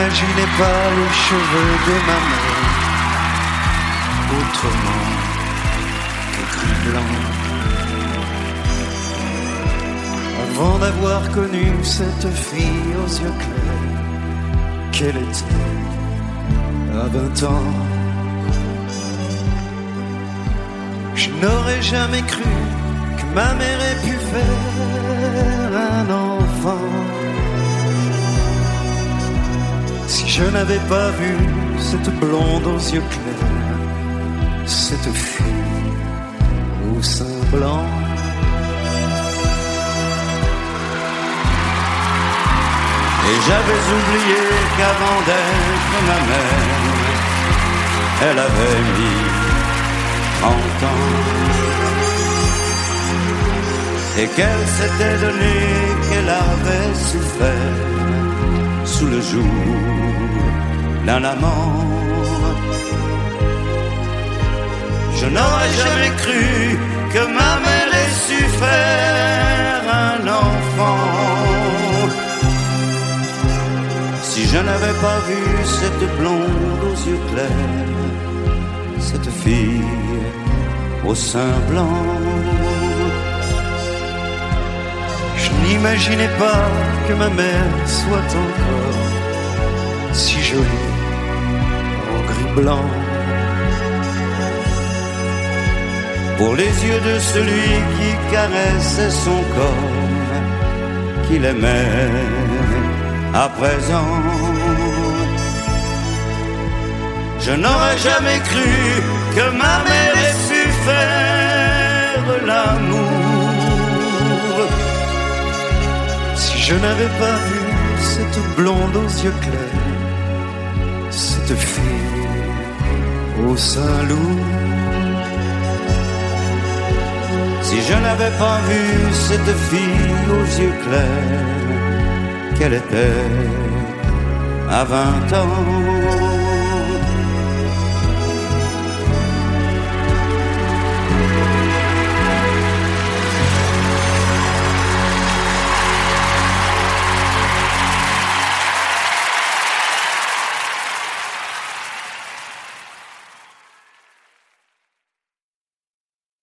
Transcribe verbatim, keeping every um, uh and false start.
n'imaginais pas les cheveux de ma mère autrement que gris blanc. Avant d'avoir connu cette fille aux yeux clairs, qu'elle était à vingt ans, je n'aurais jamais cru que ma mère ait pu faire un enfant. Si je n'avais pas vu cette blonde aux yeux clairs, cette fille au sein blanc, et j'avais oublié qu'avant d'être ma mère, elle avait mis trente ans, et qu'elle s'était donné, qu'elle avait souffert sous le joug d'un amant. Je n'aurais jamais cru que ma mère ait su faire un enfant, si je n'avais pas vu cette blonde aux yeux clairs, cette fille au sein blanc. Je n'imaginais pas que ma mère soit encore si jolie en gris-blanc. Pour les yeux de celui qui caressait son corps, qu'il aimait à présent, je n'aurais jamais cru que ma mère ait su faire l'amour, si je n'avais pas vu cette blonde aux yeux clairs, cette fille au sein lourd, si je n'avais pas vu cette fille aux yeux clairs, qu'elle était à vingt ans.